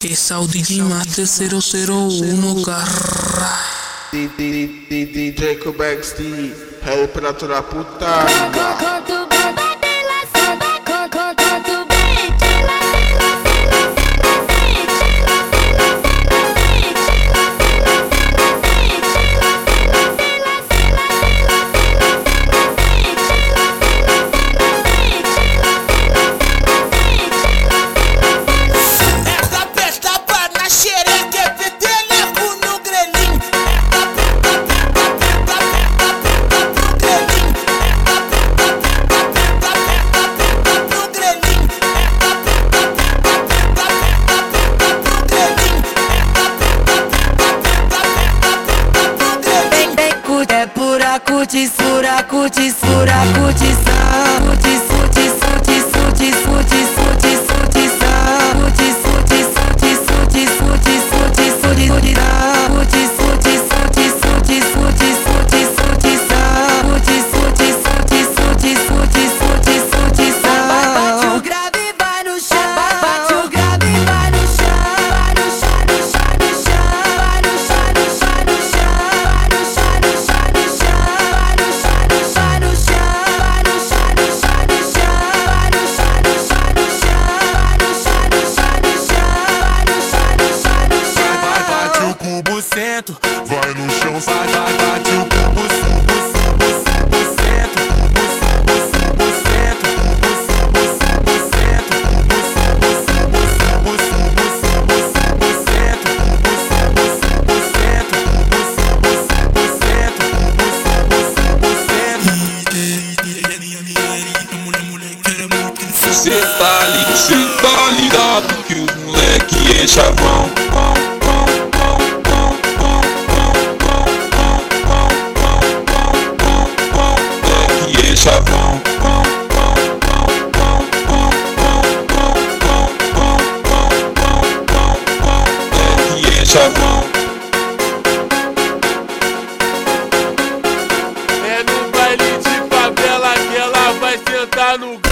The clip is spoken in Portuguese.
Esse é o DJ Master 001, caralho. DJ Backstreet, é pra toda a putaria. Cutis, cutis, fura, cutição. Cutis, cutis, cutis, cutis, cutis, cutis, cutição. Cutis, cutis, cutis, cutis, cutis, cutis, cutis, cutição. Cutis, cutis, cutis, cutis, cutis, cutis, cutição. Cutis, cutis, cutis, cutis, cutis, cutis, cutição. Bate o grave e vai no chão. Bate o grave e vai no chão. Vai no chão, no chão, no chão. Vai no chão, no chão, no chão. Vai no chão, no chão, no chão. Vai no chão, sai, vai, bate o cubo, subo, subo, subo, sento, cubo, subo, subo, sento, cubo, subo, subo, sento, cubo, subo, subo, subo, subo, subo, subo, sento, cubo, subo, subo, sento, cubo, subo, subo, sento, cubo, subo, subo, sento. Cê tá ligado que os moleque é chavão. Chavão, chavão. É no baile de favela que ela vai sentar no